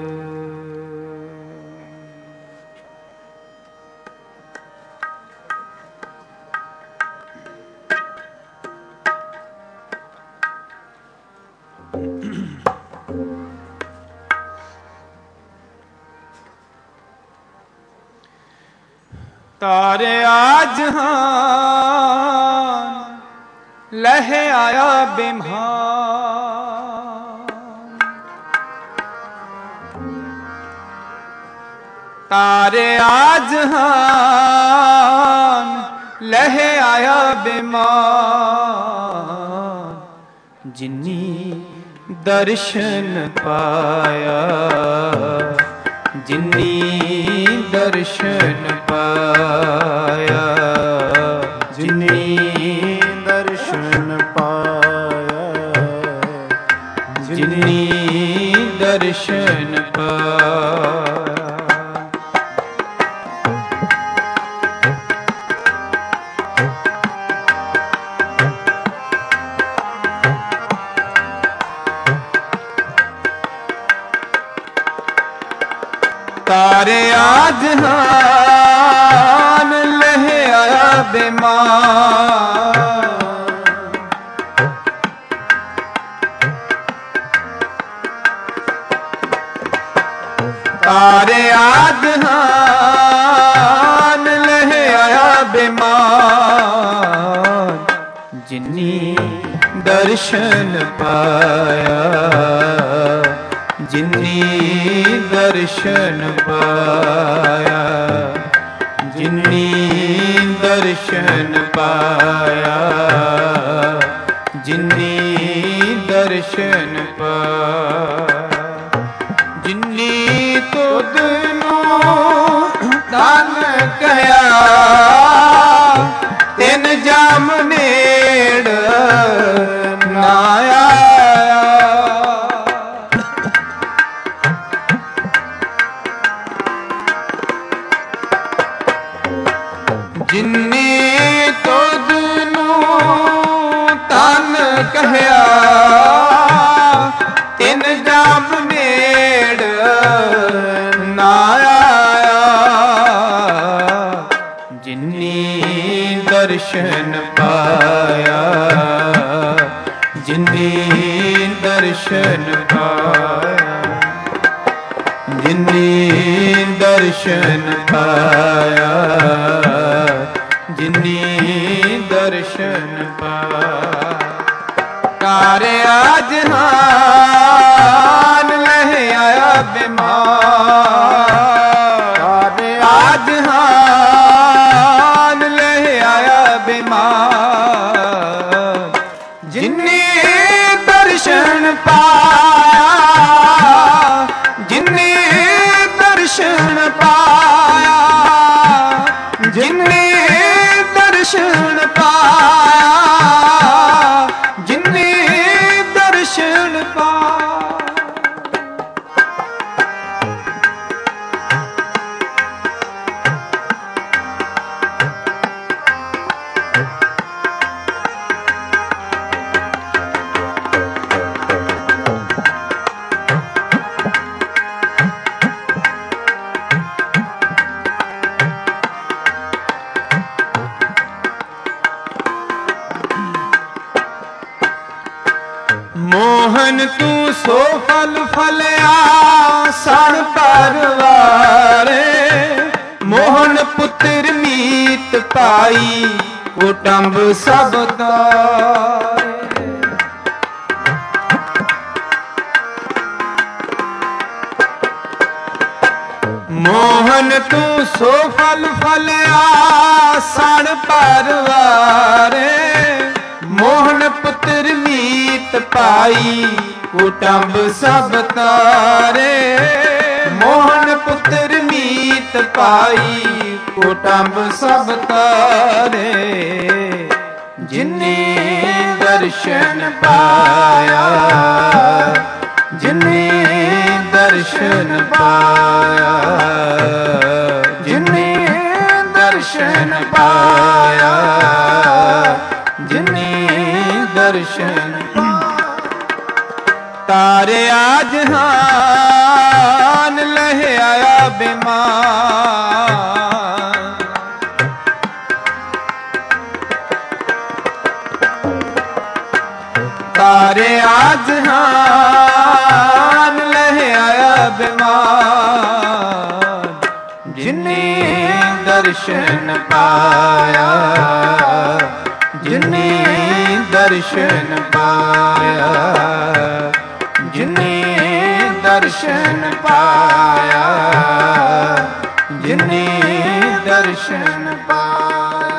तारे आज हान लह आया बिम्हान, तारे आज हान लह आया बिम्हान, जिन्नी दर्शन पाया जिन्नी दर्शन पाया जिन्नी दर्शन पाया जिन्नी दर्शन पाया। तारे आज हान लह आया बिम्हान, तारे आज हान लह आया बिम्हान, जिन्नी दर्शन पाया जिन्नी दर्शन पाया जिन्नी दर्शन पाया जिन्नी दर्शन पाया। जिन्नी तुद नूं धन कया तिन जम नेड़ ना आया, जिन्नी तुद नूं धन कहया तिन जम नेड़ ना आया, जिन्नी दर्शन पाया जिन्नी दर्शन पाया जिन्नी दर्शन पाया जिन्नी दर्शन पाया। तारे आज हान लह आया बिम्हान, तारे आज हान लह आया बिम्हान, जिन्नी दर्शन पाया जिन्नी दर्शन पाया जिन्नी दर्शन पाया जिन्नी दर्शन पाया। मोहन तू सो फल फलिया सण परवारे, मोहन पुत्र मीत पाई कुटुंब सब तारे। मोहन तू सो फल फलिया सण परवारे, मोहन पुत्र मीत पाई कुटुंब सब तारे। मोहन पुत्र मीत पाई कुटुंब सब तारे, जिन्नी दर्शन पाया जिन्नी ਦਰਸ਼ਨ ਪਾਇਆ, ਜਿਨੇ ਦਰਸ਼ਨ ਪਾਇਆ, ਜਿਨੇ ਦਰਸ਼ਨ ਤਾਰਿਆ ਜਹਾਨ ਲਹਿਆਇਆ ਬਿਮਾਨ, ਤਾਰਿਆ ਜਹਾਨ ਲਹਿਆਇਆ ਬਿਮਾਨ, ਜਿਨੇ ਦਰਸ਼ਨ ਪਾਇਆ, ਜਿਨੇ ਦਰਸ਼ਨ ਪਾਇਆ, ਜਿਨੇ ਦਰਸ਼ਨ ਪਾਇਆ, ਜਿਨੇ ਦਰਸ਼ਨ ਪਾਇਆ।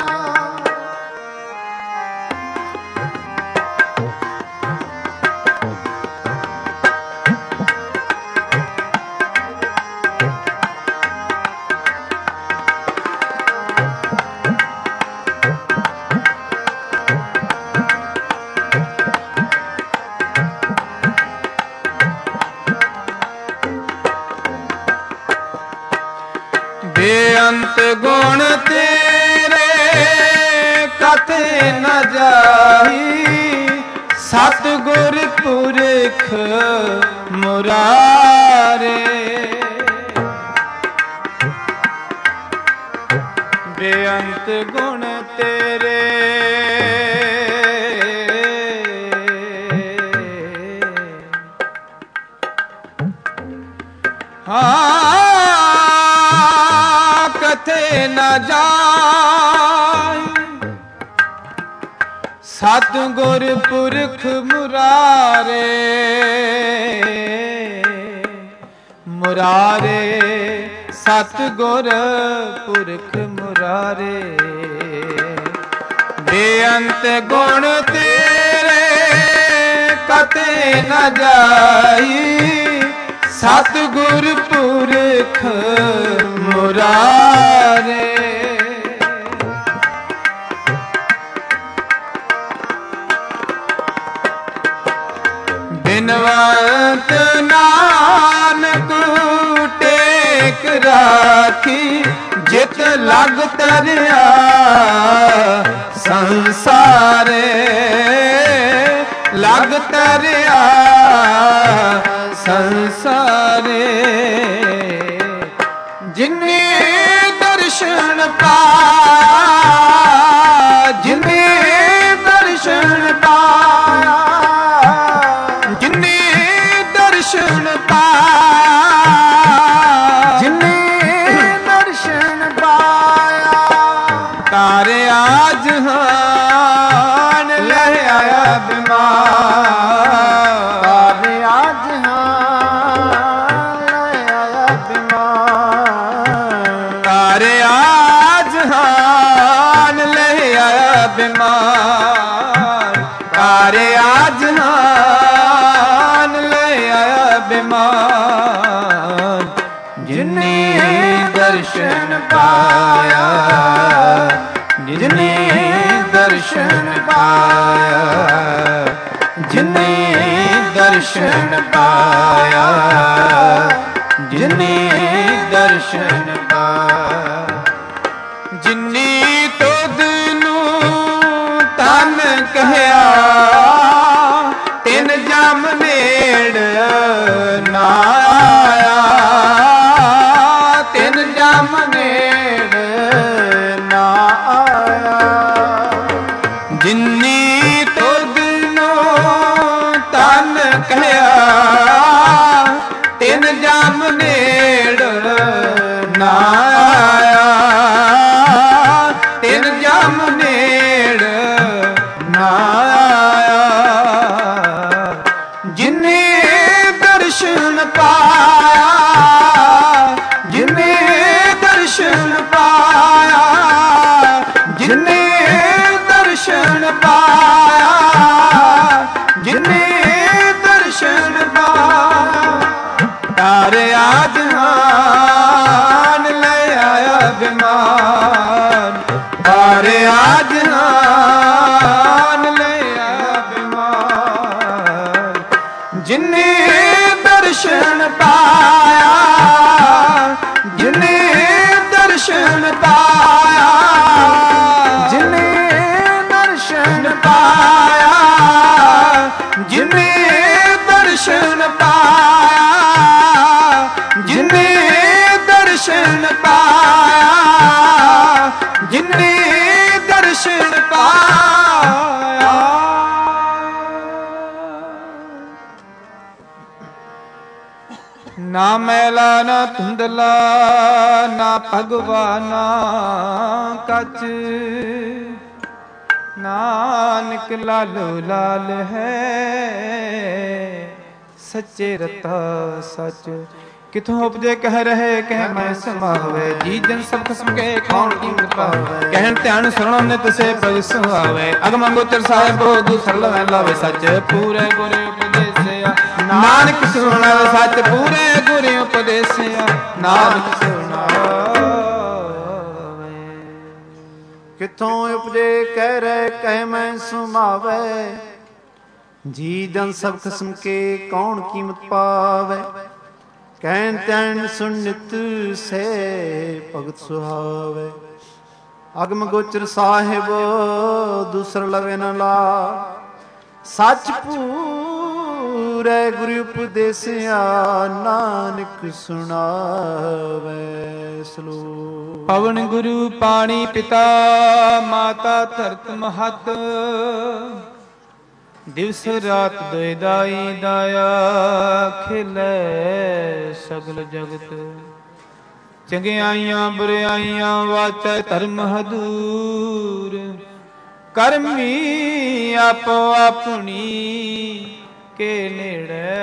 ਬੇਅੰਤ ਗੁਣ ਤੇਰੇ ਕਥੇ ਨ ਜਾਹੀ, ਸਤਿਗੁਰ ਪੁਰਖ ਮੁਰਾਰੇ। ਬੇਅੰਤ ਗੁਣ ਤੇਰੇ ਕਥੇ ਨ ਜਾਏ, ਸਤਿਗੁਰ ਪੁਰਖ ਮੁਰਾਰੇ। ਮੁਰਾਰੇ ਸਤਿਗੁਰ ਪੁਰਖ ਮੁਰਾਰੇ। ਬੇਅੰਤ ਗੁਣ ਤੇਰੇ ਕਤੇ ਨ ਜਾਈ, ਸਤਿਗੁਰ ਪੁਰਖ ਮੁਰਾਰੇ। ਬਿਨਵੰਤ ਨਾਨਕ ਟੇਕ ਰਾਖੀ, ਜਿਤ ਲਗ ਤਰਿਆ ਸੰਸਾਰੇ। ਲਗ ਤਰਿਆ ਸੰਸਾਰੇ। ਜਿਨੇ ਦਰਸ਼ਨ ਪਾਇਆ, ਜਿਨੇ ਦਰਸ਼ਨ ਪਾਇਆ, ਜਿਨੇ ਦਰਸ਼ਨ ਪਾਇਆ, ਜਿਨੇ ਦਰਸ਼ਨ ਪਾਇਆ। ਤਾਰਿਆ ਜਹਾਨ ਲੈ ਆਇਆ ਬਿਮਾਰ, ਤਾਰਿਆ ਜਹਾਨ ਲੈ ਆਇਆ ਬਿਮਾਰ, ਤਾਰਿਆ ਜਹਾਨ ਲੈ ਆਇਆ ਬਿਮਾਰ, ਤਾਰਿਆ ਜਹਾਨ ਲੈ ਆਇਆ ਬਿਮਾਰ। ਜਿਨੇ ਦਰਸ਼ਨ ਪਾਇਆ, ਜਿਨੇ ਦਰਸ਼ਨ ਪਾਇਆ, ਜਿਨੇ ਦਰਸ਼ਨ ਪਾਇਆ, ਜਿਨੇ ਦਰਸ਼ਨ ਪਾਇਆ। ਜਿਨੀ ਤੁਧ ਨੂੰ ਤਨ ਕਹਿਆ, ਤਿਨ ਜਮ ਨੇੜ ਨਾ ਆਇਆ, ਤਿਨ ਜਮ ਨੇੜ ਨਾ ਆਇਆ। ਜਿਨੀ ਤੁਧ ਨੂੰ ਤਨ ਕਹਿਆ, ਤਿਨ ਜਮ ਨੇੜ ਨਾ ਆਇਆ, ਤਿਨ ਜਮ ਨੇੜ ਨਾ ਆਇਆ। ਜਿਨੇ ਦਰਸ਼ਨ ਪਾਇਆ, ਜਿਨੇ ਦਰਸ਼ਨ ਪਾਇਆ, ਜਿਨੇ ਦਰਸ਼ਨ ਪਾਇਆ, ਜਿਨੇ ਦਰਸ਼ਨ ਪਾਇਆ। ਤਾਰਿਆ ਜਹਾਨ ਲੈ ਆਇਆ ਬਿਮਾਰ, ਤਾਰਿਆ ਜਹਾਨ ਲੈ ਆਇਆ ਬਿਮਾਰ। ਜਿਨੇ ਦਰਸ਼ਨ ਪਾਇਆ, ਪਾਇਆ, ਜਿਨੇ ਦਰਸ਼ਨ ਪਾਇਆ, ਜਿਨੇ ਦਰਸ਼ਨ ਪਾਇਆ, ਜਿਨੇ ਦਰਸ਼ਨ ਪਾਇਆ, ਜਿਨੇ ਦਰਸ਼ਨ ਪਾਇਆ। ਨਾ ਮੈਲਾ ਨਾ ਧੁੰਦਲਾ, ਨਾ ਭਗਵਾਨਾ ਕਛ, ਨਾਨਕ ਲਾਲੋ ਲਾਲ ਹੈ, ਸੱਚੇ ਰਤਾ ਸੱਚ। ਕਿਥੋਂ ਉਪਜੇ ਕਹਿ ਰਹੇ ਕਹਿ ਮੈਂ ਸਮਾਵੇ, ਜੀ ਜਨ ਸਭ ਖਸਮ ਕੇ ਕੌਣ ਕੀਮਤ ਪਾਵੇ। ਕਹਿਣ ਧਿਆਨ ਸੁਣੋ ਨਿਤ ਸੇ ਪਜ ਸੁਹਾਵੇ, ਅਗਮ ਗੋਚਰ ਸਾਹਿਬ ਦੂਸਰ ਲਵੈ ਲਾਵੇ ਸੱਚ। ਪੂਰੇ ਗੁਰੇ ਉਪਦੇਸਿਆ ਨਾਨਕ ਸੁਣਾ ਸੱਚ, ਪੂਰੇ ਗੁਰੇ ਉਪਦੇਸਿਆ ਨਾਨਕ ਸੁਣਾਵੇ। ਕਿਥੋਂ ਉਪਜੇ ਕਹਿ ਰਹੇ ਕਹਿ ਮੈਂ ਸੁਮਾਵੇ, ਜੀ ਜਨ ਸਭ ਖਸਮ ਕੇ ਕੌਣ ਕੀਮਤ ਪਾਵੇ। ਕਹਿਣ ਤੈਣ ਸੁਣ ਨਿਤ ਸੇ ਭਗਤ ਸੁਹਾਵੇ, ਅਗਮ ਗੋਚਰ ਸਾਹਿਬ ਦੂਸਰ ਲਵੇ ਨ ਲਾ। ਸੱਚ ਪੂਰੇ ਗੁਰੂ ਉਪਦੇਸਿਆ ਨਾਨਕ ਸੁਣਾਵੇ। ਸਲੋਕ। ਪਵਨ ਗੁਰੂ ਪਾਣੀ ਪਿਤਾ, ਮਾਤਾ ਧਰਤ ਮਹਤ, ਦਿਵਸ ਰਾਤ ਦੋਇ ਦਾਈ ਦਾਇਆ, ਖਿਲੇ ਸਗਲ ਜਗਤ। ਚੰਗਿਆਈਆਂ ਬੁਰਿਆਈਆਂ ਵਾਚੈ ਧਰਮ ਹਦੂਰ, ਕਰਮੀ ਆਪੋ ਆਪਣੀ ਕੇ ਨੇੜੇ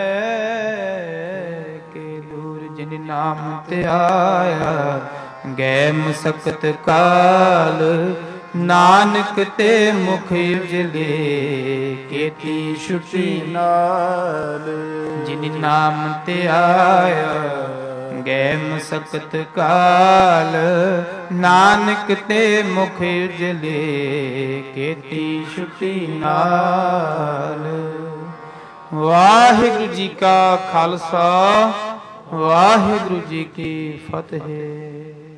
ਕੇ ਦੂਰ। ਜਿਨ ਨਾਮ ਧਿਆਇਆ ਗੈ ਮਸਕਤ ਕਾਲ, ਨਾਨਕ ਤੇ ਮੁਖ ਉਜਲੇ ਕੀਤੀ ਛੁਟੀ ਨਾਲ। ਜਿਨ ਨਾਮ ਧਿਆਇਆ ਗੈ ਮਸਕਤ ਕਾਲ, ਨਾਨਕ ਤੇ ਮੁਖ ਉਜਲੇ ਕੀਤੀ ਛੁਟੀ ਨਾਲ। ਵਾਹਿਗੁਰੂ ਜੀ ਕਾ ਖਾਲਸਾ, ਵਾਹਿਗੁਰੂ ਜੀ ਕੀ ਫਤਿਹ।